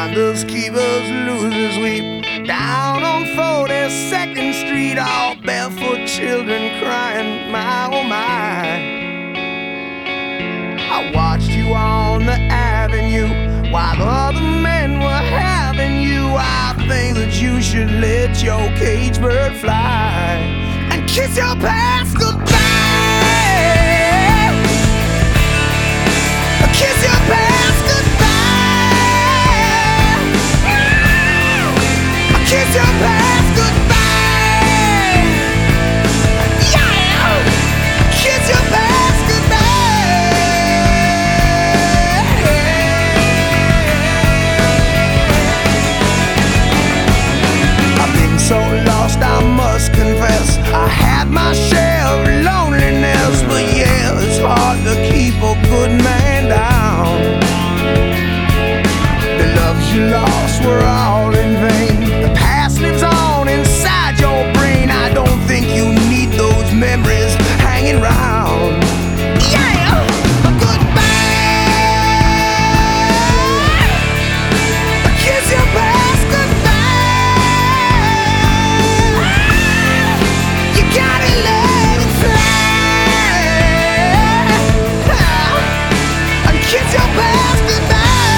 finders, keepers, losers weep. Down on 42nd Street, all barefoot children crying, my oh my. I watched you on the avenue while other men were having you. I think that you should let your cage bird fly and kiss your past goodbye. Kiss your past goodbye. Kiss your past goodbye. Yeah. Kiss your past goodbye. I've been so lost, I must confess. I had my share of loneliness, but yeah, it's hard to keep a good man down. The loves you lost were all in vain. The past lives on inside your brain. I don't think you need those memories hanging round. Yeah, goodbye. Kiss your past goodbye. You gotta let it fly. Kiss your past goodbye.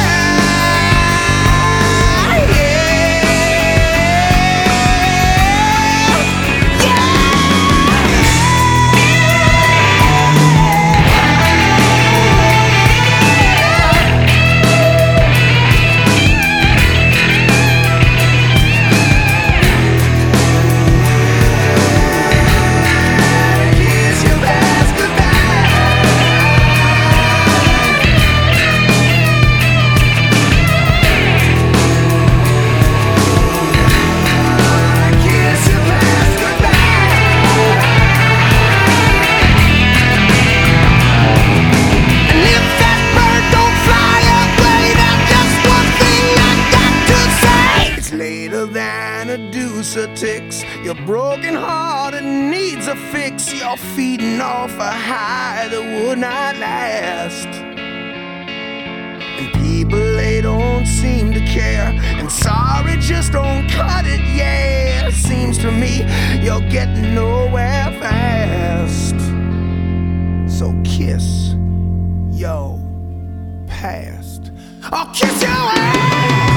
Ticks. Your broken heart, it needs a fix. You're feeding off a high that would not last. And people, they don't seem to care. And sorry just don't cut it, yeah. It seems to me you're getting nowhere fast. So kiss your past. Or kiss your ass.